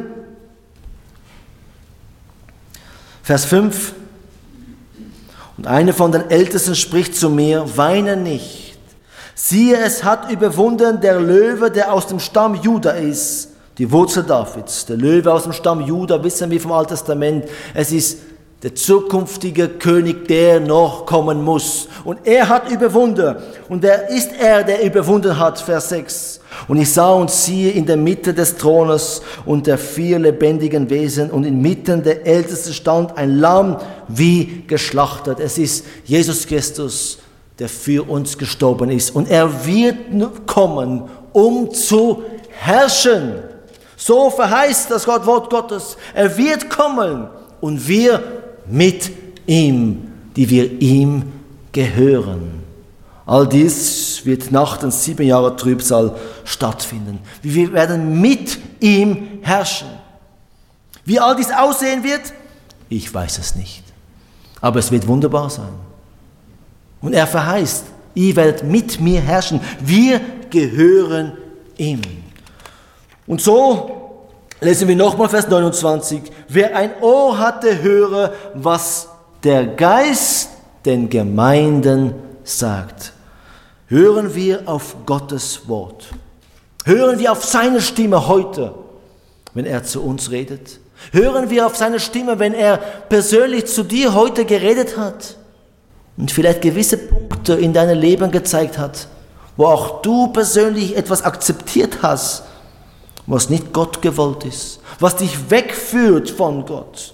Vers 5. Und einer von den Ältesten spricht zu mir, weine nicht. Siehe, es hat überwunden der Löwe, der aus dem Stamm Juda ist, die Wurzel Davids. Der Löwe aus dem Stamm Juda, wissen wir vom Alten Testament, es ist der zukünftige König, der noch kommen muss. Und er hat überwunden. Und wer ist er, der überwunden hat? Vers 6. Und ich sah und siehe in der Mitte des Thrones und der 4 lebendigen Wesen und inmitten der Ältesten stand ein Lamm wie geschlachtet. Es ist Jesus Christus, der für uns gestorben ist. Und er wird kommen, um zu herrschen. So verheißt das Wort Gottes. Er wird kommen und wir mit ihm, die wir ihm gehören. All dies wird nach den 7 Jahren Trübsal stattfinden. Wir werden mit ihm herrschen. Wie all dies aussehen wird, ich weiß es nicht. Aber es wird wunderbar sein. Und er verheißt, ihr werdet mit mir herrschen. Wir gehören ihm. Und so lesen wir nochmal Vers 29. Wer ein Ohr hatte, höre, was der Geist den Gemeinden sagt. Hören wir auf Gottes Wort. Hören wir auf seine Stimme heute, wenn er zu uns redet. Hören wir auf seine Stimme, wenn er persönlich zu dir heute geredet hat und vielleicht gewisse Punkte in deinem Leben gezeigt hat, wo auch du persönlich etwas akzeptiert hast, was nicht Gott gewollt ist, was dich wegführt von Gott.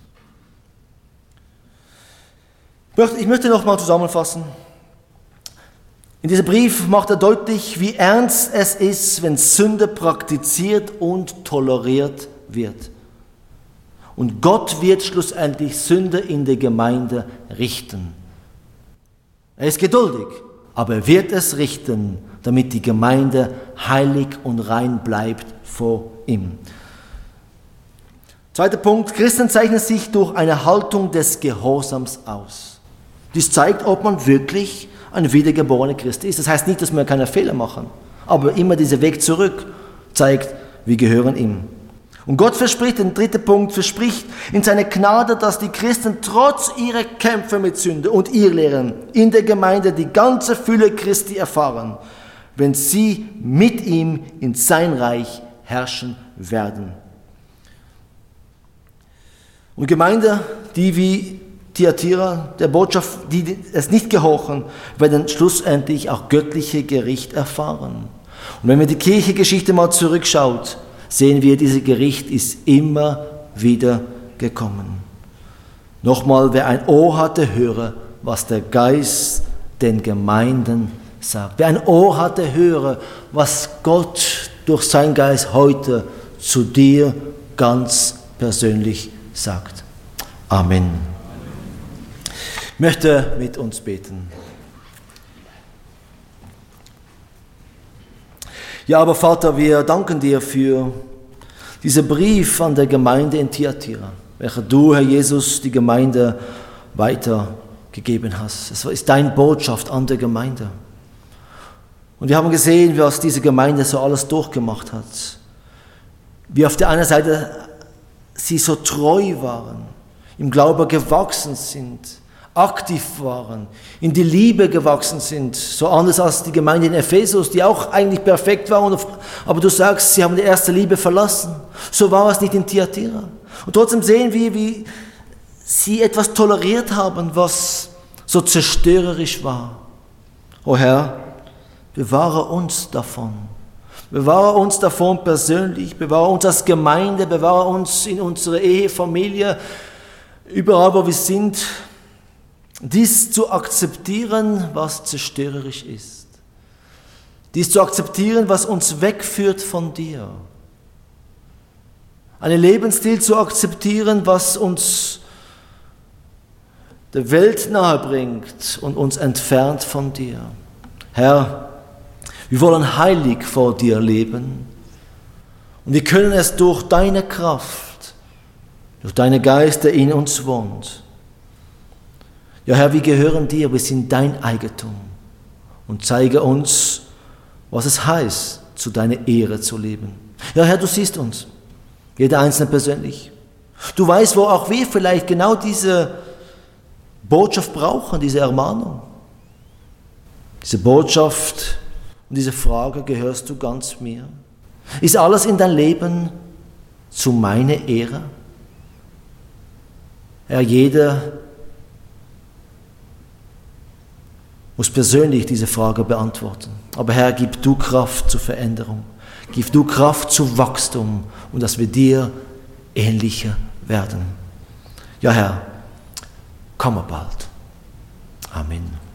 Ich möchte nochmal zusammenfassen. In diesem Brief macht er deutlich, wie ernst es ist, wenn Sünde praktiziert und toleriert wird. Und Gott wird schlussendlich Sünde in der Gemeinde richten. Er ist geduldig, aber er wird es richten, damit die Gemeinde heilig und rein bleibt vor ihm. Zweiter Punkt, Christen zeichnen sich durch eine Haltung des Gehorsams aus. Dies zeigt, ob man wirklich ein wiedergeborener Christ ist. Das heißt nicht, dass wir keine Fehler machen, aber immer dieser Weg zurück zeigt, wir gehören ihm. Und Gott verspricht, den dritten Punkt, verspricht in seiner Gnade, dass die Christen trotz ihrer Kämpfe mit Sünde und Irrlehren in der Gemeinde die ganze Fülle Christi erfahren, wenn sie mit ihm in sein Reich herrschen werden. Und Gemeinde, die wie Thyatira, der Botschaft, die es nicht gehorchen, werden schlussendlich auch göttliche Gericht erfahren. Und wenn man die Kirchengeschichte mal zurückschaut, sehen wir, dieses Gericht ist immer wieder gekommen. Nochmal, wer ein Ohr hatte, höre, was der Geist den Gemeinden sagt. Wer ein Ohr hatte, höre, was Gott durch seinen Geist heute zu dir ganz persönlich sagt. Amen. Ich möchte mit uns beten. Ja, aber Vater, wir danken dir für diesen Brief an der Gemeinde in Thyatira, welcher du, Herr Jesus, die Gemeinde weitergegeben hast. Es ist deine Botschaft an der Gemeinde. Und wir haben gesehen, was diese Gemeinde so alles durchgemacht hat. Wie auf der einen Seite sie so treu waren, im Glauben gewachsen sind, aktiv waren, in die Liebe gewachsen sind, so anders als die Gemeinde in Ephesus, die auch eigentlich perfekt war, aber du sagst, sie haben die erste Liebe verlassen. So war es nicht in Thyatira. Und trotzdem sehen wir, wie sie etwas toleriert haben, was so zerstörerisch war. O Herr, bewahre uns davon. Bewahre uns davon persönlich, bewahre uns als Gemeinde, bewahre uns in unserer Ehe, Familie, überall, wo wir sind, dies zu akzeptieren, was zerstörerisch ist. Dies zu akzeptieren, was uns wegführt von dir. Einen Lebensstil zu akzeptieren, was uns der Welt nahe bringt und uns entfernt von dir. Herr, wir wollen heilig vor dir leben und wir können es durch deine Kraft, durch deinen Geist, der in uns wohnt. Ja, Herr, wir gehören dir, wir sind dein Eigentum und zeige uns, was es heißt, zu deiner Ehre zu leben. Ja, Herr, du siehst uns, jeder Einzelne persönlich. Du weißt, wo auch wir vielleicht genau diese Botschaft brauchen, diese Ermahnung. Diese Botschaft und diese Frage, gehörst du ganz mir? Ist alles in dein Leben zu meiner Ehre? Herr, jeder muss persönlich diese Frage beantworten. Aber Herr, gib du Kraft zur Veränderung. Gib du Kraft zu Wachstum und dass wir dir ähnlicher werden. Ja, Herr, komme bald. Amen.